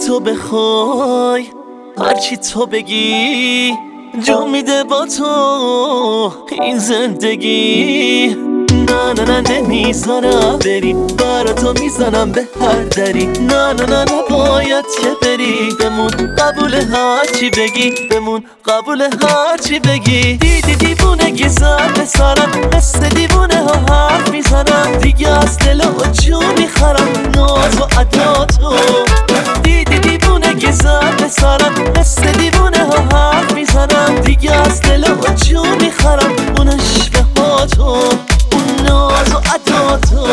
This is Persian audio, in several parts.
تو بخوای هرچی تو بگی جا میده با تو این زندگی. نه نه نه نمیذارم بری، برا تو میزنم به هر دری. نه نه نه نباید که بری، بمون قبول هرچی بگی، بمون قبول هرچی بگی. دیدی دیوونگی زد به سرم، مثل دیوونه ها حرف میزنم، دیگه از دل و جون میخرم ناز و عداتو. دیدی دیوونگی زد به سرم، مثل دیوونه ها حرف میزنم، دیگه از دل و جون میخرم اون عشق هاتو، ناز و عداتو.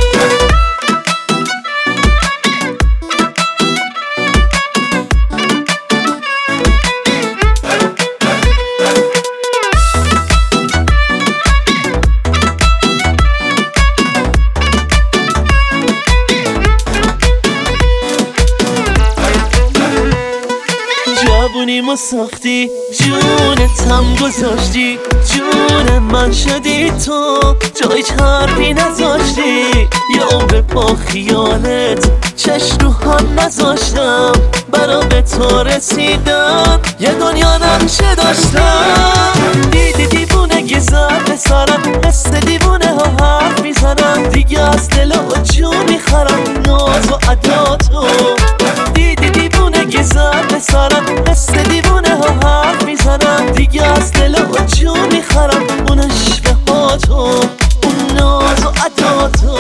جوونیمو ساختی، جونتم گذاشتی، جون من شدی تو، جای حرفی نذاشتی. یه عمر با خیالت چشم رو هم نذاشتم، برا به تو رسیدم یه دنیا نقشه داشتم. دیدی دیوونگی زد به سرم، مثل دیوونه ها حرف میزنم، دیگه از دل و جون میخرم ناز و عداتو. دیدی دیوونگی زد به سرم، مثل دیوونه ها حرف میزنم، دیگه از دل و جون میخرم اون عشق هاتو، اون ناز و عداتو.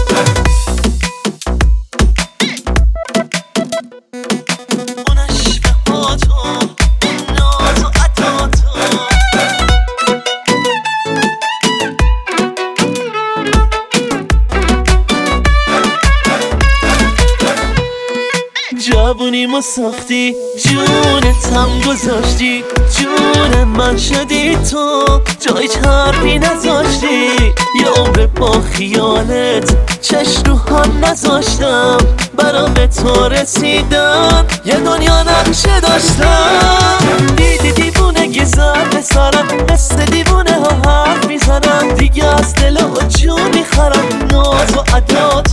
اون عشق هاتو، اون ناز و عداتو. جوونیمو ساختی، جونتم گذاشتی، جون من شدی تو، جای حرفی نذاشتی. یه عمر با خیالت چشم رو هم نذاشتم، برا به تو رسیدم یه دنیا نقشه داشتم. دیدی دیوونگی زد به سرم، مثل دیوونه ها حرف میزنم، دیگه از دل و جون میخرم ناز و عداتو.